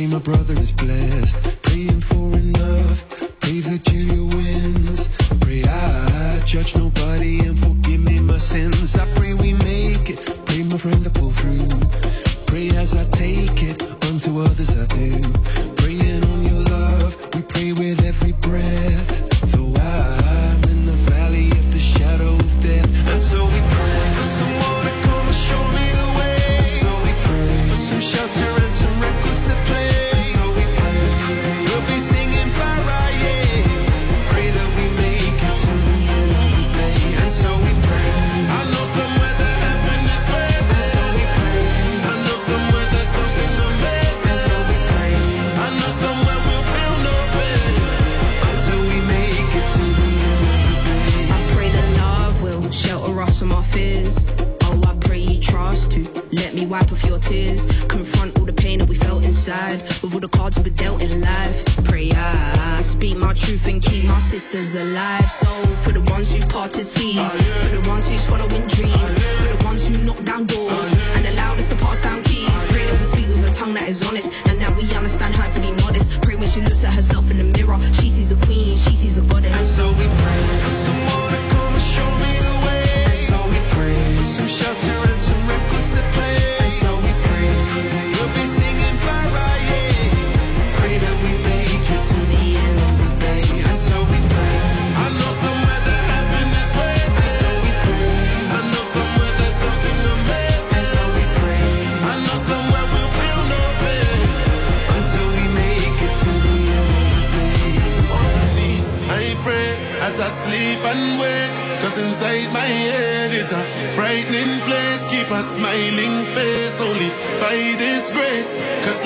my brother is blessed. Praying for enough. Pray Virginia wins. Pray I judge nobody and forgive me my sins. I pray we make it. Pray my friends I pull through. Pray as I take it, unto others I do. Praying on your love, we pray with every breath. Though I'm in the valley of the shadow of death, and so we pray for someone to come and show me the way. And so we pray for some shelter and some records to play. And so we pray we'll be singing Friday. Pray that we make it to the end of the day. And so we pray. I know somewhere that heaven is waiting. And so we pray. I know somewhere that something amazing. And so we pray. I know somewhere we'll feel no pain until we make it to the end of the day. I pray that love will shelter us from our fears. Oh, I pray you trust to let me wipe off your tears. Confront all the pain that we felt inside with all the cards we were dealt in life. Pray I speak my truth and keep my sisters alive. So for the ones who parted seas, for the ones who's following dreams, for the ones who knock down doors and allowed us to pass down keys. Pray that we speak with a tongue that is honest and that we understand how to be modest. Pray when she looks at herself in the mirror, she sees a queen, she sees a goddess. And so we pray for someone to come and show me the way. And so we pray for some shelter and some records to play. And so we pray we'll be singing Friday. Pray that we make it to the end of the day. And so we pray. I know somewhere that heaven is waiting. And so we pray. I know somewhere that something amazing. And so we pray. I know somewhere we'll feel no pain until we make it to the end of the day. On my knees, I pray as I sleep and wake. 'Cause inside my head is a frightening place. Keep a smiling face only by this grace. 'Cause